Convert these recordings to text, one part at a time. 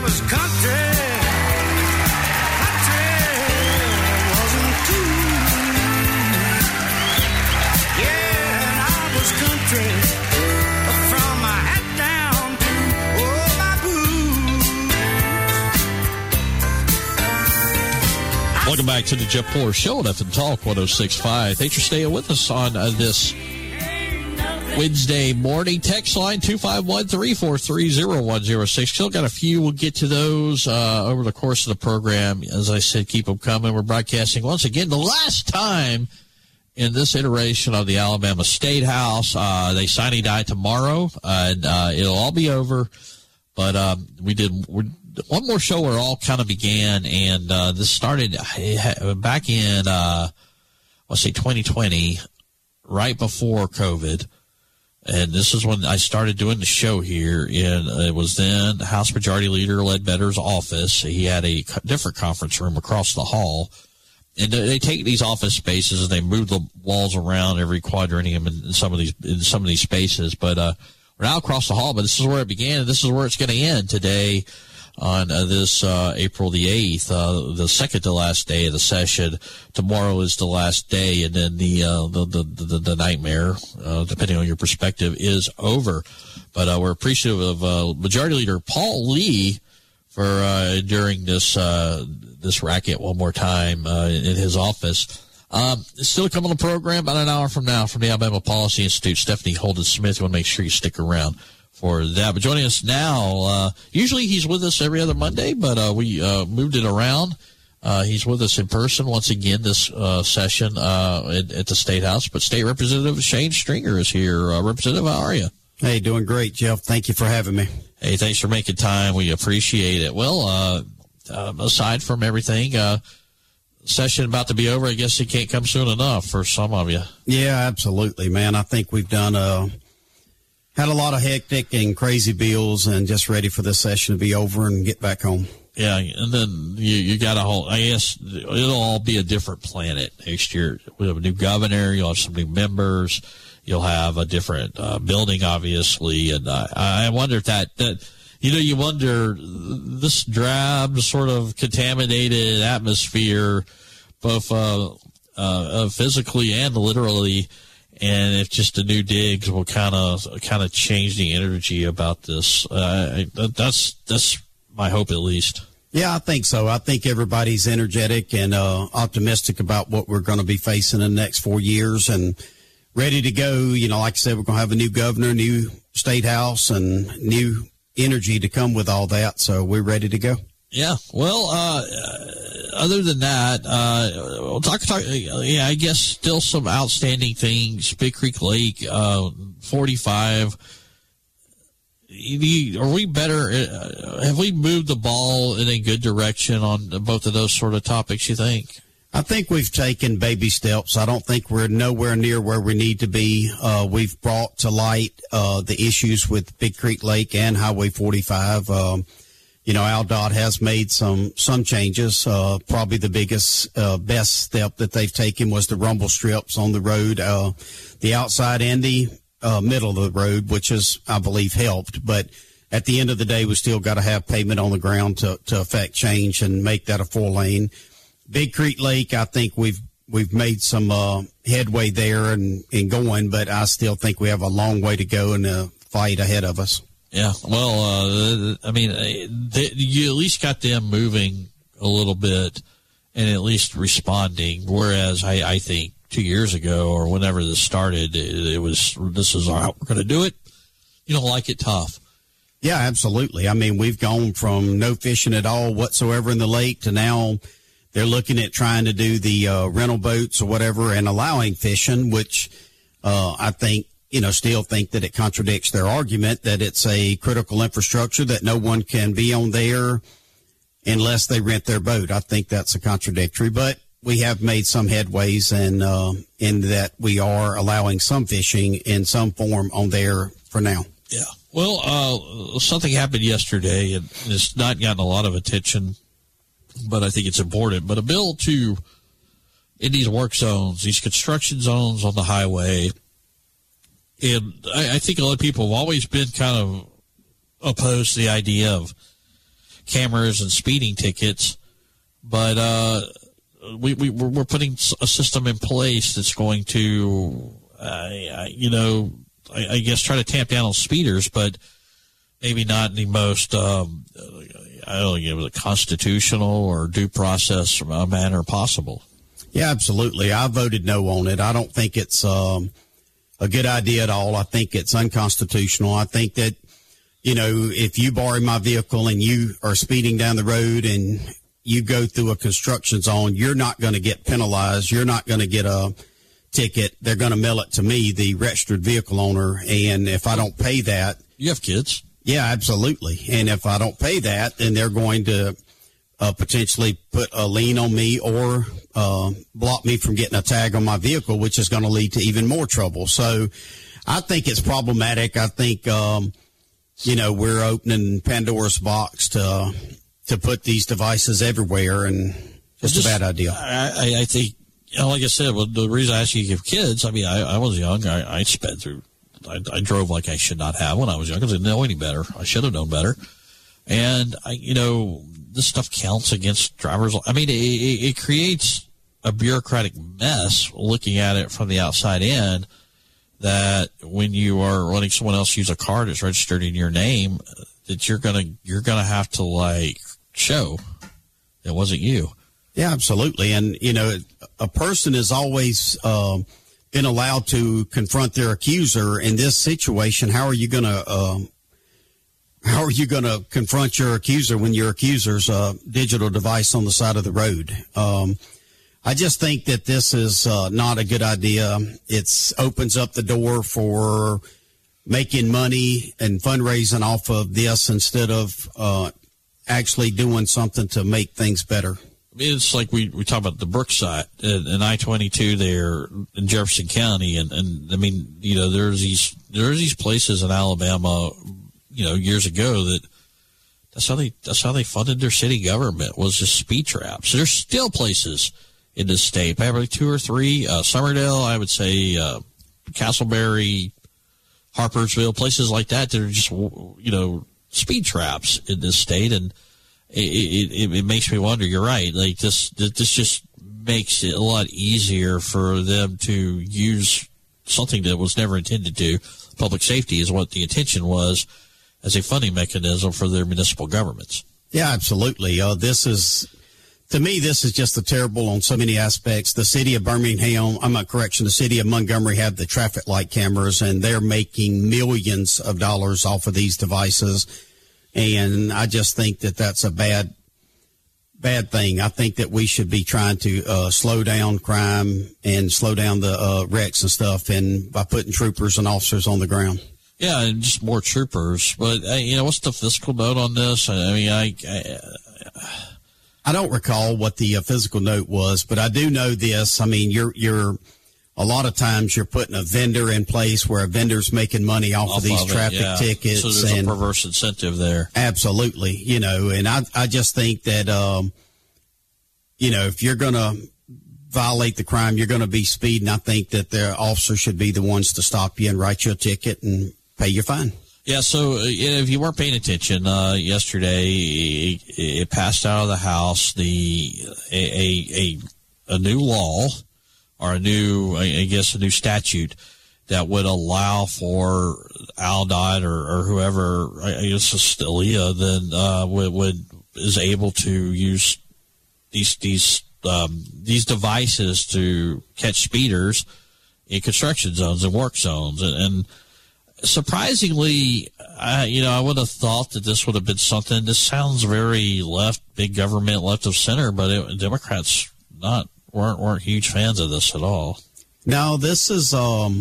was country. Country wasn't cool. Yeah, and I was country from my hat down to my boots. Welcome back to the Jeff Fuller Show at FM Talk 106.5. Thanks for staying with us on this Wednesday morning. Text line 251-343-0106. Still got a few. We'll get to those over the course of the program. As I said, keep them coming. We're broadcasting once again the last time in this iteration of the Alabama State House. They sine die tomorrow, and it'll all be over. But we did one more show where it all kind of began, and this started back in, let's say, 2020, right before COVID. And this is when I started doing the show here. And it was then House Majority Leader Ledbetter's office. He had a different conference room across the hall. And they take these office spaces and they move the walls around every quadrennium in some of these spaces. But we're now across the hall. But this is where it began, and this is where it's going to end today on this April the 8th, the second to last day of the session. Tomorrow is the last day, and then the nightmare, depending on your perspective, is over. But we're appreciative of Majority Leader Paul Lee for enduring this racket one more time in his office. Still to come on the program about an hour from now from the Alabama Policy Institute, Stephanie Holden-Smith. You want to make sure you stick around for that. But joining us now, usually he's with us every other Monday, but we moved it around. He's with us in person once again this session at the State House. But State Representative Shane Stringer is here. Representative, how are you? Hey, doing great, Jeff. Thank you for having me. Hey, thanks for making time. We appreciate it. Well, aside from everything, session about to be over. I guess it can't come soon enough for some of you. Yeah, absolutely, man. I think we've done had a lot of hectic and crazy bills, and just ready for this session to be over and get back home. Yeah, and then you got a whole, I guess it'll all be a different planet next year. We'll have a new governor, you'll have some new members, you'll have a different building, obviously, and I wonder if that you wonder, this drab, sort of contaminated atmosphere, both physically and literally, and if just the new digs will kind of change the energy about this. That's my hope, at least. Yeah, I think so. I think everybody's energetic and optimistic about what we're going to be facing in the next 4 years and ready to go. You know, like I said, we're going to have a new governor, new State House, and new energy to come with all that. So we're ready to go. Yeah. Well, other than that, we'll talk. Yeah, I guess still some outstanding things. Big Creek Lake, 45. Are we better? Have we moved the ball in a good direction on both of those sort of topics, you think? I think we've taken baby steps. I don't think we're nowhere near where we need to be. We've brought to light the issues with Big Creek Lake and Highway 45. AlDOT has made some changes. Probably the biggest, best step that they've taken was the rumble strips on the road, the outside and the middle of the road, which has, I believe, helped. But at the end of the day, we still got to have pavement on the ground to affect change and make that a 4-lane. Big Creek Lake, I think we've made some headway there and going, but I still think we have a long way to go in the fight ahead of us. Yeah, well, you at least got them moving a little bit and at least responding, whereas I think 2 years ago or whenever this started, it was, this is how we're going to do it. You don't like it, tough. Yeah, absolutely. I mean, we've gone from no fishing at all whatsoever in the lake to now they're looking at trying to do the rental boats or whatever and allowing fishing, which I think, still think that it contradicts their argument that it's a critical infrastructure, that no one can be on there unless they rent their boat. I think that's a contradictory, but we have made some headways and in that we are allowing some fishing in some form on there for now. Yeah. Well, something happened yesterday, and it's not gotten a lot of attention, but I think it's important. But a bill in these work zones, these construction zones on the highway, and I think a lot of people have always been kind of opposed to the idea of cameras and speeding tickets, but we're putting a system in place that's going to, I guess, try to tamp down on speeders, but maybe not in the most, constitutional or due process manner possible. Yeah, absolutely. I voted no on it. I don't think it's a good idea at all. I think it's unconstitutional. I think that, if you borrow my vehicle and you are speeding down the road and you go through a construction zone, you're not going to get penalized. You're not going to get a ticket. They're going to mail it to me, the registered vehicle owner. And if I don't pay that. You have kids. Yeah, absolutely. And if I don't pay that, then they're going to potentially put a lien on me or block me from getting a tag on my vehicle, which is going to lead to even more trouble. So I think it's problematic. I think, we're opening Pandora's box to put these devices everywhere, and just a bad idea. I think, like I said, the reason I asked you to give kids, I mean, I was young. I sped through. I drove like I should not have when I was young because I didn't know any better. I should have known better. And, this stuff counts against drivers. I mean, it creates a bureaucratic mess looking at it from the outside in, that when you are letting someone else use a car that's registered in your name, that you're gonna have to show it wasn't you. Yeah, absolutely. And, a person is always been allowed to confront their accuser. In this situation, how are you going to confront your accuser when your accuser's a digital device on the side of the road? I just think that this is not a good idea. It opens up the door for making money and fundraising off of this instead of actually doing something to make things better. I mean, it's like we talk about the Brookside and I-22 there in Jefferson County, and I mean, there's these places in Alabama, years ago that's how they funded their city government, was just speed traps. There's still places in this state, probably 2 or 3, Summerdale, I would say, Castleberry, Harpersville, places like that are just, speed traps in this state. And it makes me wonder, you're right, like this just makes it a lot easier for them to use something that was never intended to. Public safety is what the intention was, as a funding mechanism for their municipal governments. Yeah, absolutely. To me, this is just terrible on so many aspects. The city of Birmingham, the city of Montgomery have the traffic light cameras, and they're making millions of dollars off of these devices. And I just think that that's a bad thing. I think that we should be trying to slow down crime and slow down the wrecks and stuff, and by putting troopers and officers on the ground. Yeah, and just more troopers. But, what's the fiscal note on this? I mean, I don't recall what the physical note was, but I do know this. I mean, you're a lot of times you're putting a vendor in place where a vendor's making money off of these traffic tickets. So there's a perverse incentive there. Absolutely. And I just think that, if you're going to violate the crime, you're going to be speeding. I think that the officer should be the ones to stop you and write you a ticket and pay your fine. Yeah, so if you weren't paying attention, yesterday it passed out of the House a new law, or a new statute that would allow for Aldott or whoever, I guess it's Stelia, then is able to use these devices to catch speeders in construction zones and work zones, and surprisringly, I would have thought that this would have been something. This sounds very left, big government, left of center, but Democrats weren't huge fans of this at all. No, this was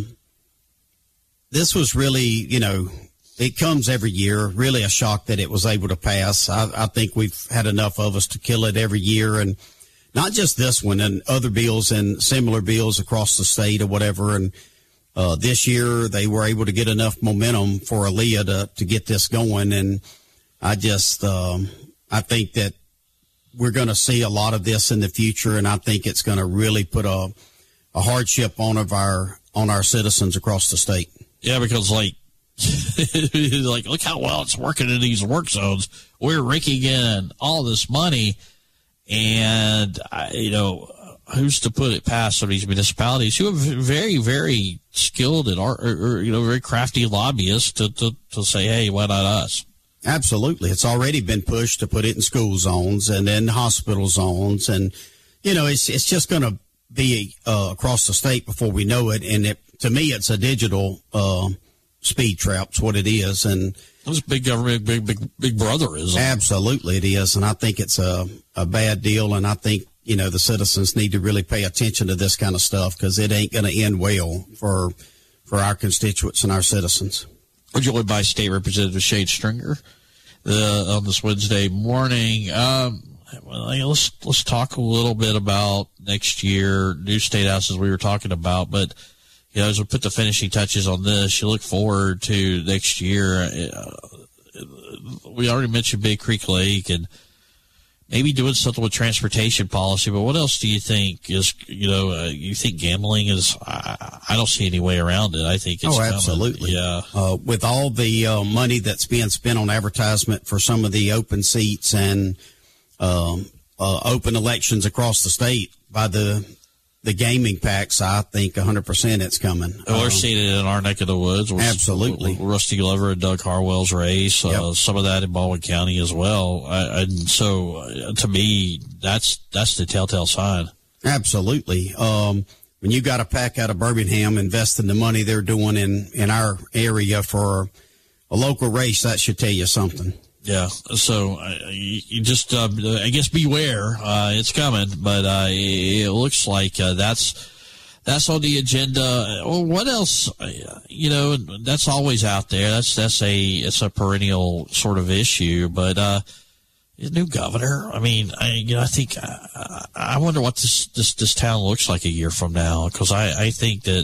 really, it comes every year. Really a shock that it was able to pass. I think we've had enough of us to kill it every year, and not just this one, and other bills and similar bills across the state or whatever. And this year, they were able to get enough momentum for Aaliyah to get this going. And I think that we're going to see a lot of this in the future. And I think it's going to really put a hardship on our citizens across the state. Yeah, because Like, look how well it's working in these work zones. We're raking in all this money, and who's to put it past some of these municipalities who are very, very skilled and very crafty lobbyists to say, hey, why not us? Absolutely. It's already been pushed to put it in school zones and then hospital zones. And, it's just going to be across the state before we know it. And to me, it's a digital speed trap's what it is. And it's big government, big brother is. Absolutely it is. And I think it's a bad deal. And I think, the citizens need to really pay attention to this kind of stuff because it ain't going to end well for our constituents and our citizens. We're joined by State Representative Shane Stringer on this Wednesday morning. Let's talk a little bit about next year, new state houses we were talking about. But, as we put the finishing touches on this, you look forward to next year. We already mentioned Big Creek Lake and maybe doing something with transportation policy, but what else do you think is, you think gambling is, I don't see any way around it. I think it's coming. Absolutely. Yeah. With all the money that's being spent on advertisement for some of the open seats and open elections across the state by the gaming packs, I think 100% it's coming. We're seeing it in our neck of the woods. Absolutely. Rusty Glover and Doug Harwell's race, Yep. Some of that in Baldwin County as well. And so, to me, that's the telltale sign. Absolutely. When you got a pack out of Birmingham investing the money they're doing in our area for a local race, that should tell you something. Yeah, so you just, I guess, beware. It's coming, but it looks like that's on the agenda. Well, what else? That's always out there. It's a perennial sort of issue. But new governor. I mean, I think I wonder what this town looks like a year from now, because I think that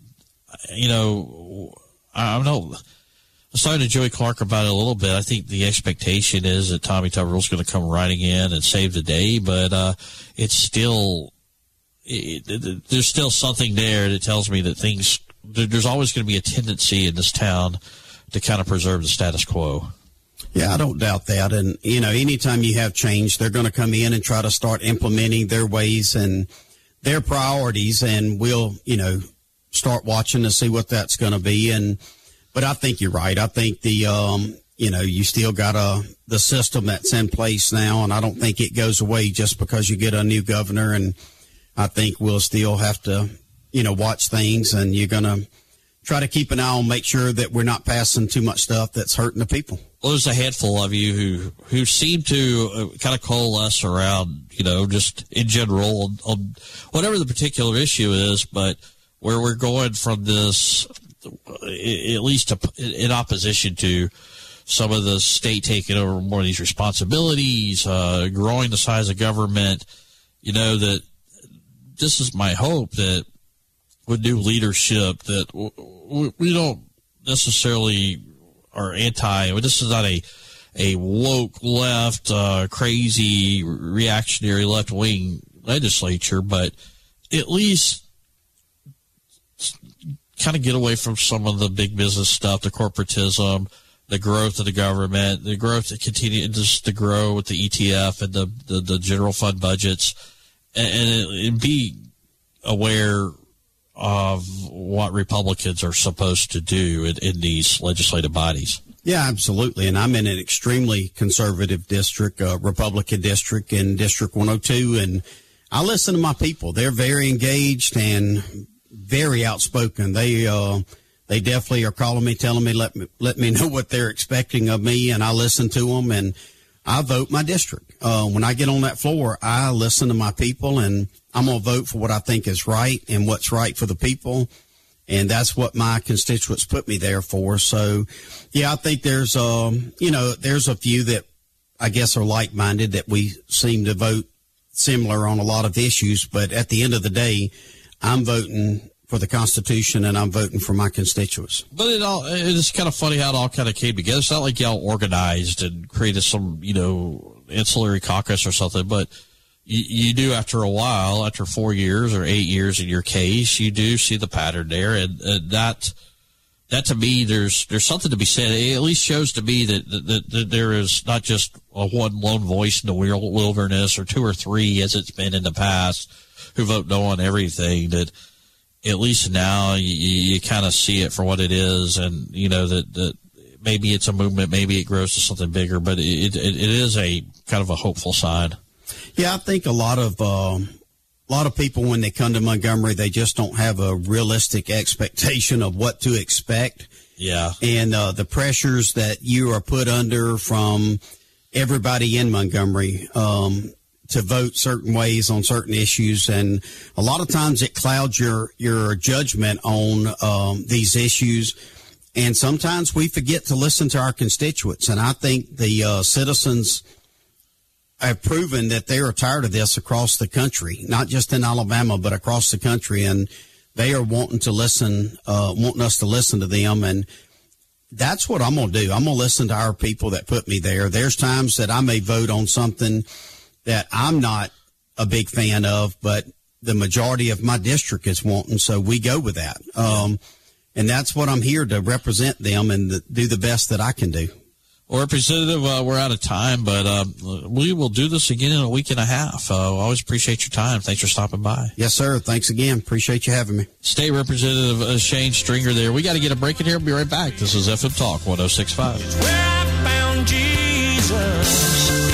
I don't know. I was talking to Joey Clark about it a little bit. I think the expectation is that Tommy Tuberville's going to come riding in and save the day, but it's still there's still something there that tells me that there's always going to be a tendency in this town to kind of preserve the status quo. Yeah, I don't doubt that. And, anytime you have change, they're going to come in and try to start implementing their ways and their priorities, and we'll, start watching to see what that's going to be. But I think you're right. I think you still got the system that's in place now, and I don't think it goes away just because you get a new governor. And I think we'll still have to, watch things, and you're going to try to keep an eye on, make sure that we're not passing too much stuff that's hurting the people. Well, there's a handful of you who seem to kind of coalesce around, just in general on whatever the particular issue is, but where we're going from this, at least in opposition to some of the state taking over more of these responsibilities, growing the size of government, that this is my hope that with new leadership that we don't necessarily are this is not a woke left, crazy reactionary left wing legislature, but at least kind of get away from some of the big business stuff, the corporatism, the growth of the government, the growth that continues to grow with the ETF and the general fund budgets, and be aware of what Republicans are supposed to do in these legislative bodies. Yeah, absolutely. And I'm in an extremely conservative district, Republican district in District 102, and I listen to my people. They're very engaged and very outspoken. They definitely are calling me, telling me, let me know what they're expecting of me, and I listen to them, and I vote my district. When I get on that floor, I listen to my people, and I'm going to vote for what I think is right and what's right for the people, and that's what my constituents put me there for. So, yeah, I think there's there's a few that I guess are like-minded that we seem to vote similar on a lot of issues, but at the end of the day, I'm voting for the Constitution, and I'm voting for my constituents. But it's kind of funny how it all kind of came together. It's not like y'all organized and created some, ancillary caucus or something, but you do after a while, after 4 years or 8 years in your case, you do see the pattern there, and that that to me, there's something to be said. It at least shows to me that there is not just a one lone voice in the wilderness, or two or three as it's been in the past, who vote no on everything. That at least now you kind of see it for what it is, and that maybe it's a movement, maybe it grows to something bigger, but it is a kind of a hopeful sign. Yeah, I think a lot of people, when they come to Montgomery, they just don't have a realistic expectation of what to expect. Yeah. And the pressures that you are put under from everybody in Montgomery to vote certain ways on certain issues. And a lot of times it clouds your judgment on these issues. And sometimes we forget to listen to our constituents. And I think the citizens have proven that they are tired of this across the country, not just in Alabama, but across the country. And they are wanting us to listen to them. And that's what I'm going to do. I'm going to listen to our people that put me there. There's times that I may vote on something that I'm not a big fan of, but the majority of my district is wanting. So we go with that. And that's what I'm here to represent them and do the best that I can do. Well, Representative, we're out of time, but we will do this again in a week and a half. I always appreciate your time. Thanks for stopping by. Yes, sir. Thanks again. Appreciate you having me. State Representative Shane Stringer there. We got to get a break in here. We'll be right back. This is FM Talk 106.5. Where I found Jesus.